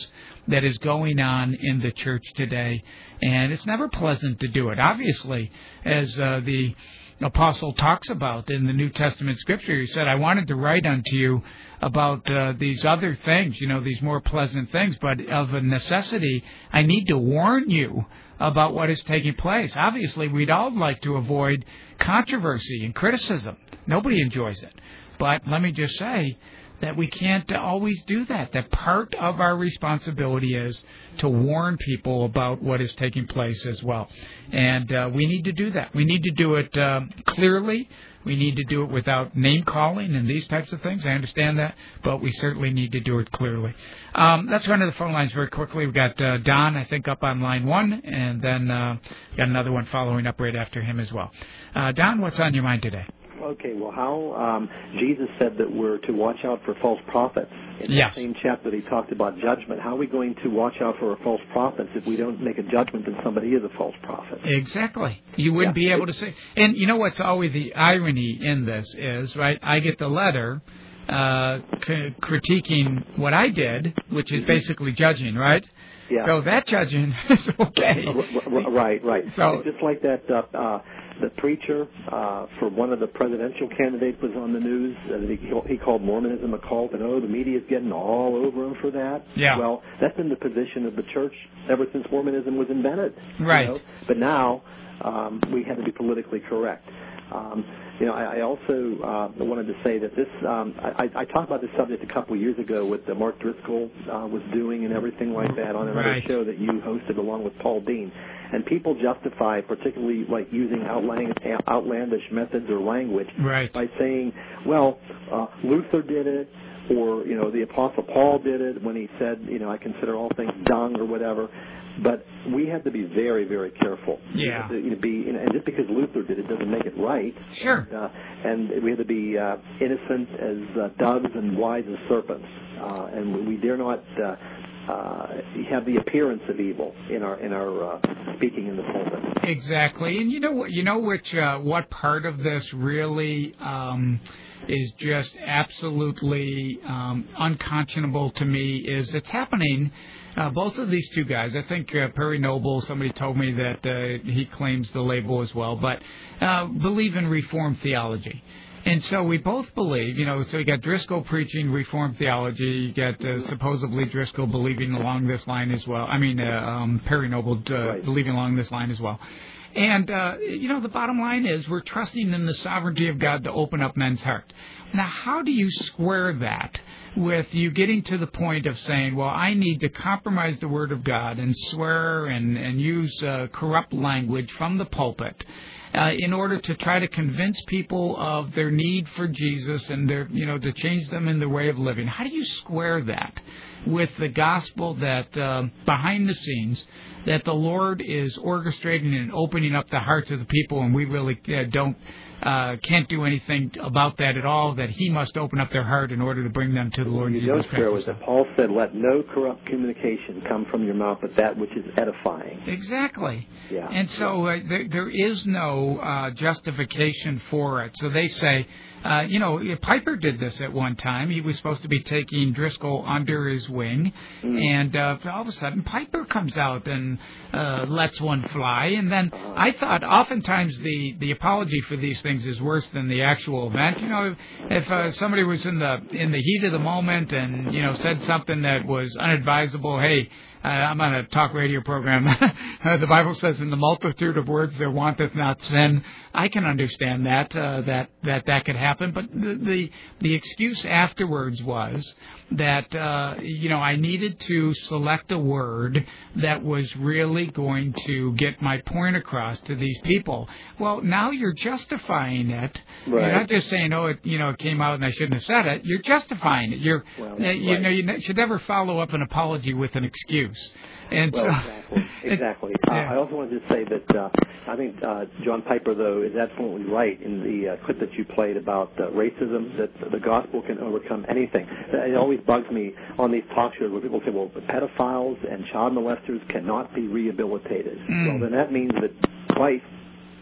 that is going on in the church today, and it's never pleasant to do it. Obviously, as uh, the Apostle talks about in the New Testament Scripture, he said, I wanted to write unto you about uh, these other things, you know, these more pleasant things, but of a necessity, I need to warn you about what is taking place. Obviously, we'd all like to avoid controversy and criticism. Nobody enjoys it. But let me just say that we can't always do that, that part of our responsibility is to warn people about what is taking place as well. And uh, we need to do that. We need to do it uh, clearly. We need to do it without name-calling and these types of things. I understand that, but we certainly need to do it clearly. Um, let's run to the phone lines very quickly. We've got uh, Don, I think, up on line one, and then uh, got another one following up right after him as well. Uh, Don, what's on your mind today? Okay, well, how um, Jesus said that we're to watch out for false prophets. In yes. the same chapter that he talked about judgment, how are we going to watch out for false prophets if we don't make a judgment that somebody is a false prophet? Exactly. You wouldn't yeah. be able to say. And you know what's always the irony in this is, right, I get the letter uh, c- critiquing what I did, which is basically judging, right? Yeah. So that judging is okay. Right, right. So, just like that, uh, uh, the preacher uh, for one of the presidential candidates was on the news. Uh, he, he called Mormonism a cult, and oh, the media's getting all over him for that. Yeah. Well, that's been the position of the church ever since Mormonism was invented. Right. You know? But now um, we have to be politically correct. Um, you know, I, I also uh, wanted to say that this, um, I, I talked about this subject a couple of years ago with uh, Mark Driscoll uh, was doing and everything like that on another right. show that you hosted along with Paul Dean. And people justify, particularly like using outlandish, outlandish methods or language right. by saying, well, uh, Luther did it, or, you know, the Apostle Paul did it when he said, you know, I consider all things dung or whatever. But we have to be very, very careful. Yeah. To, you know, be, you know, and just because Luther did it doesn't make it right. Sure. And, uh, and we have to be uh, innocent as uh, doves and wise as serpents. Uh, and we dare not uh, uh, have the appearance of evil in our in our uh, speaking in the pulpit. Exactly. And you know what? You know which uh, what part of this really um, is just absolutely um, unconscionable to me is it's happening. Uh, both of these two guys, I think uh, Perry Noble, somebody told me that uh, he claims the label as well, but uh, believe in Reformed theology. And so we both believe, you know, so you got Driscoll preaching Reformed theology, you got uh, supposedly Driscoll believing along this line as well. I mean, uh, um, Perry Noble uh, right. believing along this line as well. And, uh, you know, the bottom line is we're trusting in the sovereignty of God to open up men's hearts. Now, how do you square that with you getting to the point of saying, well, I need to compromise the Word of God and swear and, and use uh, corrupt language from the pulpit uh, in order to try to convince people of their need for Jesus and their, you know, to change them in their way of living? How do you square that with the gospel that uh, behind the scenes that the Lord is orchestrating and opening up the hearts of the people, and we really uh, don't uh, can't do anything about that at all, that He must open up their heart in order to bring them to the Lord you Jesus Christ. You don't that Paul said, let no corrupt communication come from your mouth, but that which is edifying. Exactly. Yeah. And so uh, there, there is no uh, justification for it. So they say, Uh, you know, Piper did this at one time. He was supposed to be taking Driscoll under his wing, mm. and uh, all of a sudden Piper comes out and uh, lets one fly. And then I thought oftentimes the, the apology for these things is worse than the actual event. You know, if, if uh, somebody was in the in the heat of the moment and, you know, said something that was unadvisable, hey, Uh, I'm on a talk radio program. uh, the Bible says, in the multitude of words there wanteth not sin. I can understand that, uh, that, that that could happen. But the, the, the excuse afterwards was that, uh, you know, I needed to select a word that was really going to get my point across to these people. Well, now you're justifying it. Right. You're not just saying, oh, it, you know, it came out and I shouldn't have said it. You're justifying it. You're, well, uh, you right. know, you should never follow up an apology with an excuse. And well, so, exactly. exactly. Yeah. Uh, I also wanted to say that uh, I think uh, John Piper, though, is absolutely right in the uh, clip that you played about uh, racism, that the gospel can overcome anything. It always bugs me on these talk shows where people say, well, pedophiles and child molesters cannot be rehabilitated. Mm. Well, then that means that Christ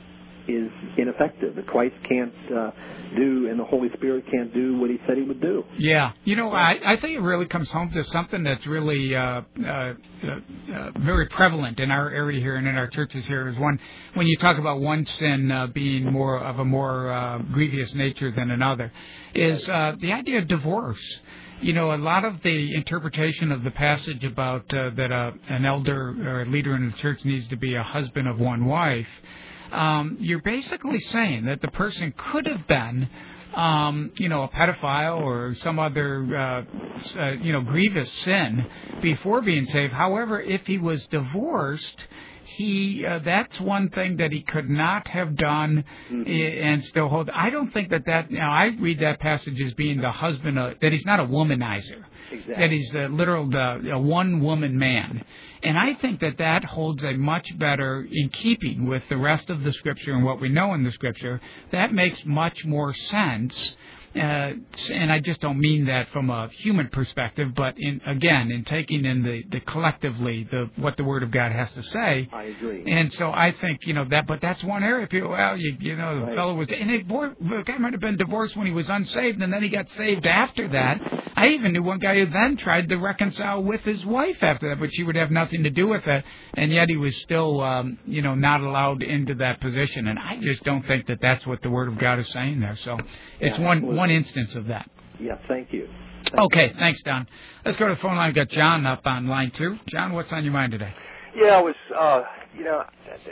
is ineffective. That Christ can't uh, do, and the Holy Spirit can't do what he said he would do. Yeah. You know, I, I think it really comes home to something that's really uh, uh, uh, uh, very prevalent in our area here and in our churches here is one, when you talk about one sin uh, being more of a more uh, grievous nature than another, is uh, the idea of divorce. You know, a lot of the interpretation of the passage about uh, that uh, an elder or a leader in the church needs to be a husband of one wife, um, you're basically saying that the person could have been, um, you know, a pedophile or some other, uh, uh, you know, grievous sin before being saved. However, if he was divorced, he uh, that's one thing that he could not have done mm-hmm. and still hold. I don't think that that. Now I read that passage as being the husband of, that he's not a womanizer. Exactly. That he's the literal the a one woman man, and I think that that holds a much better in keeping with the rest of the scripture and what we know in the scripture. That makes much more sense. Uh, and I just don't mean that from a human perspective, but in again, in taking in the, the collectively the what the Word of God has to say. I agree. And so I think you know that, but that's one area. People, well, you, you know, the right. fellow was, and it, boy, the guy might have been divorced when he was unsaved, and then he got saved after that. I even knew one guy who then tried to reconcile with his wife after that, but she would have nothing to do with it, and yet he was still, um, you know, not allowed into that position. And I just don't think that that's what the Word of God is saying there. So it's yeah, one well, one instance of that. Yeah, thank you. Thank okay, you. Thanks, Don. Let's go to the phone line. We've got John up on line two. John, what's on your mind today? Yeah, I was, uh, you know,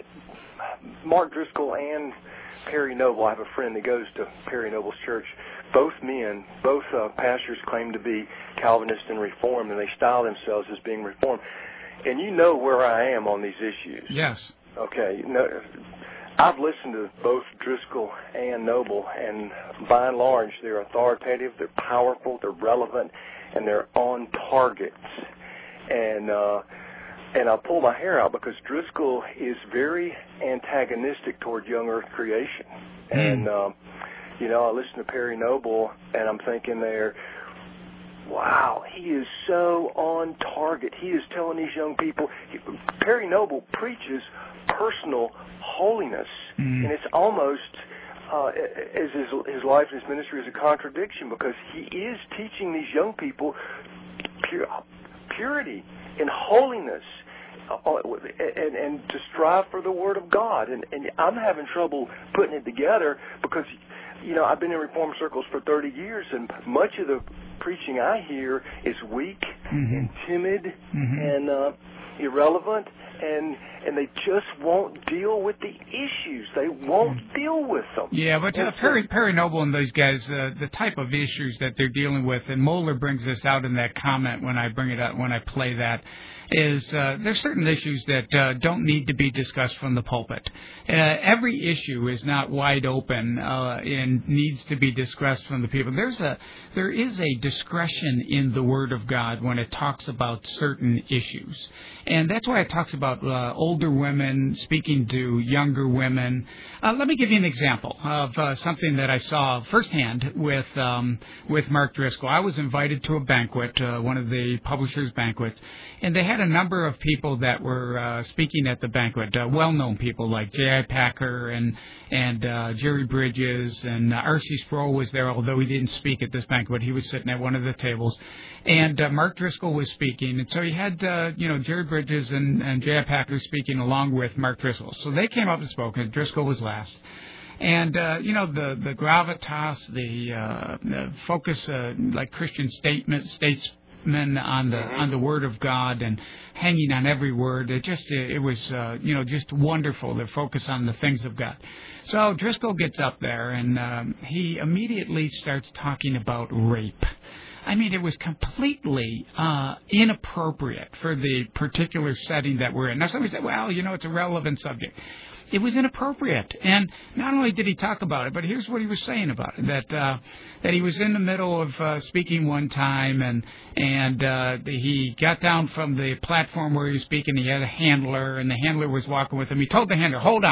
Mark Driscoll and Perry Noble. I have a friend that goes to Perry Noble's church. Both men, both uh, pastors claim to be Calvinist and Reformed, and they style themselves as being Reformed. And you know where I am on these issues. Yes. Okay. You know, I've listened to both Driscoll and Noble, and by and large, they're authoritative, they're powerful, they're relevant, and they're on target. And uh, and I pull my hair out because Driscoll is very antagonistic toward young Earth creation. Mm. And um, you know, I listen to Perry Noble, and I'm thinking there, wow, he is so on target. He is telling these young people, he, Perry Noble preaches personal holiness, mm. and it's almost uh, as his, his life and his ministry is a contradiction because he is teaching these young people pure, purity and holiness. Uh, and, and to strive for the Word of God. And, and I'm having trouble putting it together because, you know, I've been in Reformed circles for thirty years, and much of the preaching I hear is weak mm-hmm. and timid mm-hmm. and uh, irrelevant, and and they just won't deal with the issues. They won't mm. deal with them. Yeah, but uh, Perry, Perry Noble and those guys, uh, the type of issues that they're dealing with, and Moeller brings this out in that comment when I bring it up, when I play that, is uh, there's certain issues that uh, don't need to be discussed from the pulpit. Uh, every issue is not wide open uh, and needs to be discussed from the people. There's a there is a discretion in the Word of God when it talks about certain issues, and that's why it talks about uh, older women speaking to younger women. Uh, let me give you an example of uh, something that I saw firsthand with um, with Mark Driscoll. I was invited to a banquet, uh, one of the publishers' banquets, and they had a number of people that were uh, speaking at the banquet, uh, well-known people like J I Packer and and uh, Jerry Bridges, and uh, R C Sproul was there, although he didn't speak at this banquet. He was sitting at one of the tables, and uh, Mark Driscoll was speaking, and so he had uh, you know Jerry Bridges and, and J I Packer speaking along with Mark Driscoll. So they came up and spoke, and Driscoll was last. And, uh, you know, the, the gravitas, the, uh, the focus, uh, like Christian statement, statesmen on the on the Word of God and hanging on every word. It just, it was, uh, you know, just wonderful, the focus on the things of God. So Driscoll gets up there, and um, he immediately starts talking about rape. I mean, it was completely uh, inappropriate for the particular setting that we're in. Now, somebody said, well, you know, it's a relevant subject. It was inappropriate, and not only did he talk about it, but here's what he was saying about it: that uh, that he was in the middle of uh, speaking one time, and and uh, he got down from the platform where he was speaking. He had a handler, and the handler was walking with him. He told the handler, "Hold on,"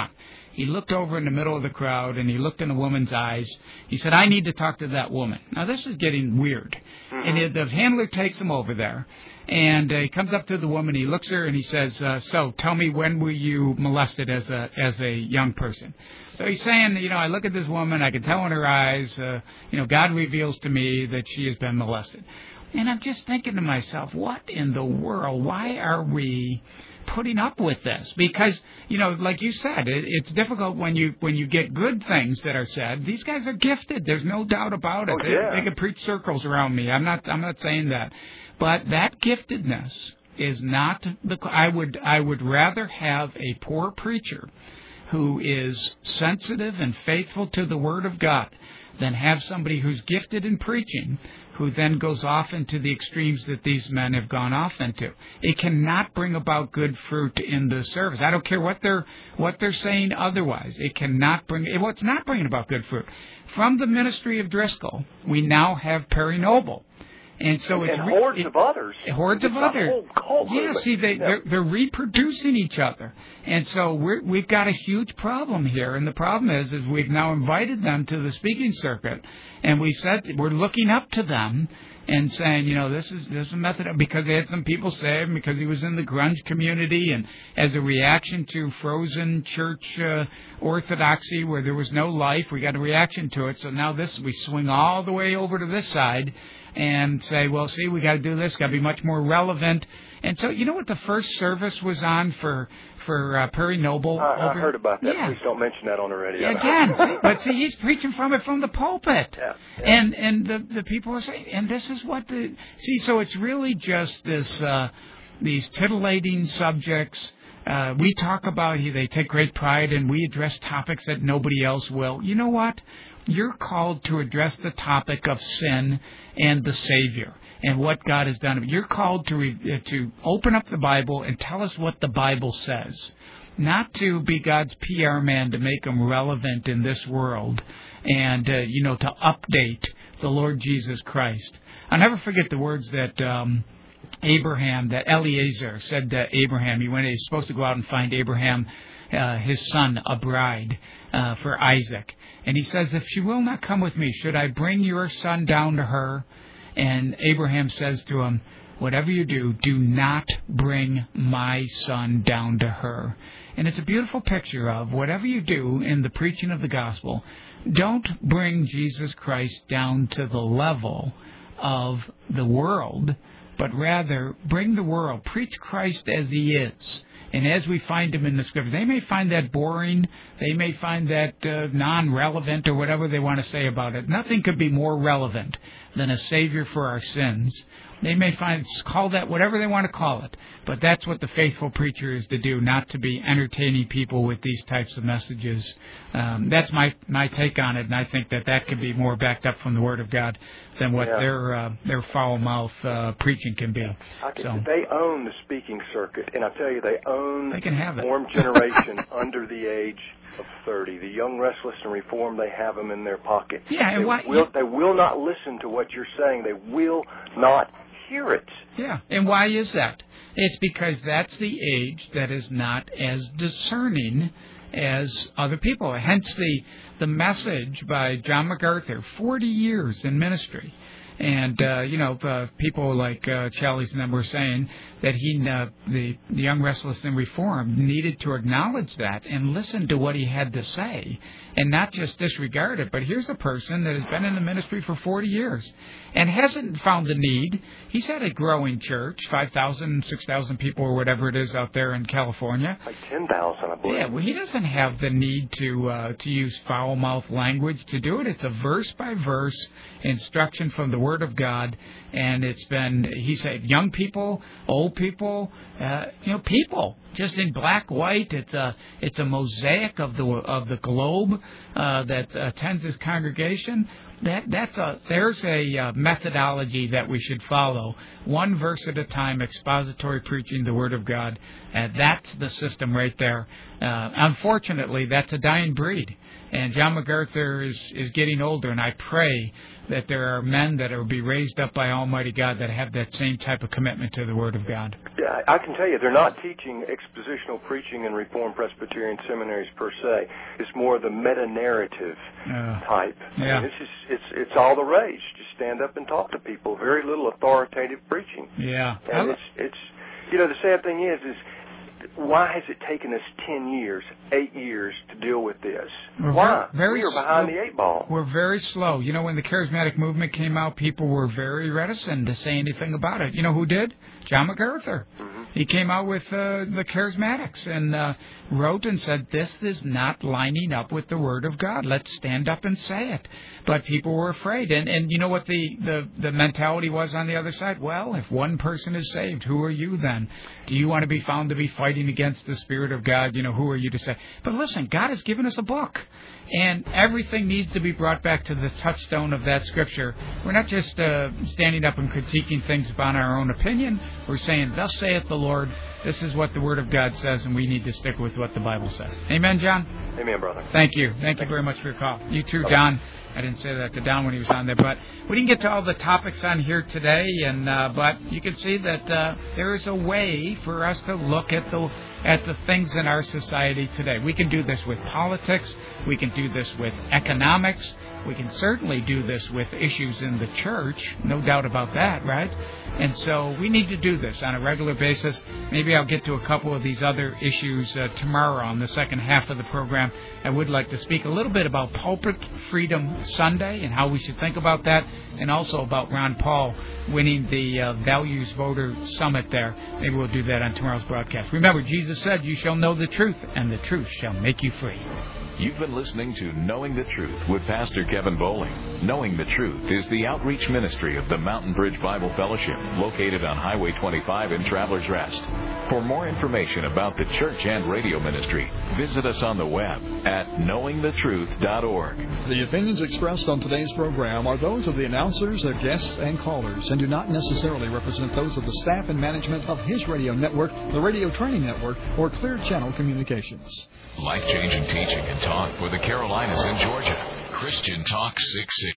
He looked over in the middle of the crowd, and he looked in the woman's eyes. He said, I need to talk to that woman. Now, this is getting weird. Mm-hmm. And it, the handler takes him over there, and uh, he comes up to the woman. He looks at her, and he says, uh, so tell me, when were you molested as a as a young person? So he's saying, you know, I look at this woman, I can tell in her eyes, uh, you know, God reveals to me that she has been molested. And I'm just thinking to myself, what in the world? Why are we putting up with this? Because, you know, like you said, it, it's difficult when you when you get good things that are said. These guys are gifted. There's no doubt about it. Oh, yeah. They, they can preach circles around me. I'm not I'm not saying that. But that giftedness is not the I would I would rather have a poor preacher who is sensitive and faithful to the Word of God than have somebody who's gifted in preaching who then goes off into the extremes that these men have gone off into. It cannot bring about good fruit in the service. I don't care what they're what they're saying otherwise. It cannot bring it, well, it's not bringing about good fruit. From the ministry of Driscoll, we now have Perry Noble. And so and it's hordes it, of others. Hordes it's of others. Yeah, see, they, yeah. they're, they're reproducing each other. And so we're, we've got a huge problem here. And the problem is, is we've now invited them to the speaking circuit. And we've said we're looking up to them and saying, you know, this is this is a method of, because they had some people saved, because he was in the grunge community, and as a reaction to frozen church uh, orthodoxy where there was no life, we got a reaction to it. So now this, we swing all the way over to this side and say, well, see, we got to do this, got to be much more relevant. And so, you know what the first service was on for for uh, Perry Noble? I, over, I heard about that. Yeah. Please don't mention that on the radio. Again, see, but see, he's preaching from it from the pulpit, yeah, yeah. and and the the people are saying, and this is what the see. So it's really just this uh, these titillating subjects. Uh, we talk about they take great pride, and we address topics that nobody else will. You know what? You're called to address the topic of sin and the Savior and what God has done. You're called to re- to open up the Bible and tell us what the Bible says, not to be God's P R man to make him relevant in this world and, uh, you know, to update the Lord Jesus Christ. I'll never forget the words that um, Abraham, that Eliezer said to Abraham. He went, he's supposed to go out and find Abraham, uh, his son, a bride uh, for Isaac. And he says, if she will not come with me, should I bring your son down to her? And Abraham says to him, whatever you do, do not bring my son down to her. And it's a beautiful picture of whatever you do in the preaching of the gospel, don't bring Jesus Christ down to the level of the world, but rather bring the world, preach Christ as he is. And as we find him in the Scripture, they may find that boring, they may find that uh, non-relevant or whatever they want to say about it. Nothing could be more relevant than a Savior for our sins. They may find, call that whatever they want to call it, but that's what the faithful preacher is to do, not to be entertaining people with these types of messages. Um, that's my my take on it, and I think that that can be more backed up from the Word of God than what yeah. their uh, their foul mouth uh, preaching can be. I can, so they own the speaking circuit, and I tell you, they own they can have the it. Reformed generation under the age of thirty. The young, restless, and Reformed, they have them in their pocket. Yeah, and they why, will, they will not listen to what you're saying. They will not hear it. Yeah, and why is that? It's because that's the age that is not as discerning as other people. Hence the the message by John MacArthur, forty years in ministry. And, uh, you know, uh, people like uh, Challies and them were saying that he, uh, the, the young, restless, and reformed needed to acknowledge that and listen to what he had to say and not just disregard it. But here's a person that has been in the ministry for forty years and hasn't found the need. He's had a growing church, five thousand, six thousand people or whatever it is out there in California. Like ten thousand, I believe. Yeah, well, he doesn't have the need to uh, to use foul-mouthed language to do it. It's a verse-by-verse instruction from the Word of God, and it's been, he said, young people, old people, uh, you know, people, just in black, white. It's a it's a mosaic of the of the globe uh, that attends his congregation. That that's a there's a uh, methodology that we should follow. One verse at a time, expository preaching the Word of God. And that's the system right there. Uh, unfortunately, that's a dying breed. And John MacArthur is, is getting older, and I pray that there are men that will be raised up by Almighty God that have that same type of commitment to the Word of God. Yeah, I can tell you, they're not teaching expositional preaching in Reformed Presbyterian seminaries per se. It's more the meta-narrative uh, type. Yeah. I mean, it's, just, it's, it's all the rage. Just stand up and talk to people. Very little authoritative preaching. Yeah. And it's, it's, you know, the sad thing is, is why has it taken us ten years, eight years to deal with this? We're Why? Very, we are behind the eight ball. We're very slow. You know, when the charismatic movement came out, people were very reticent to say anything about it. You know who did? John MacArthur. Mm-hmm. He came out with uh, the charismatics and uh, wrote and said, this is not lining up with the Word of God. Let's stand up and say it. But people were afraid. And, and you know what the, the, the mentality was on the other side? Well, if one person is saved, who are you then? Do you want to be found to be fighting against the Spirit of God? You know, who are you to say? But listen, God has given us a book. And everything needs to be brought back to the touchstone of that Scripture. We're not just uh, standing up and critiquing things upon our own opinion. We're saying, thus saith the Lord, this is what the Word of God says, and we need to stick with what the Bible says. Amen, John? Amen, brother. Thank you. Thank you very much for your call. You too, Don. I didn't say that to Don when he was on there, but we didn't get to all the topics on here today, and uh, but you can see that uh, there is a way for us to look at the at the things in our society today. We can do this with politics. We can do this with economics. We can certainly do this with issues in the church, no doubt about that, right? And so we need to do this on a regular basis. Maybe I'll get to a couple of these other issues uh, tomorrow on the second half of the program. I would like to speak a little bit about Pulpit Freedom Sunday and how we should think about that, and also about Ron Paul winning the uh, Values Voter Summit there. Maybe we'll do that on tomorrow's broadcast. Remember, Jesus said, you shall know the truth, and the truth shall make you free. You've been listening to Knowing the Truth with Pastor Kevin Bowling. Knowing the Truth is the outreach ministry of the Mountain Bridge Bible Fellowship, located on Highway twenty-five in Travelers Rest. For more information about the church and radio ministry, visit us on the web at knowing the truth dot org. The opinions expressed on today's program are those of the announcers, their guests, and callers, and do not necessarily represent those of the staff and management of His Radio Network, the Radio Training Network, or Clear Channel Communications. Life-changing teaching and talk for the Carolinas and Georgia. Christian Talk six sixty.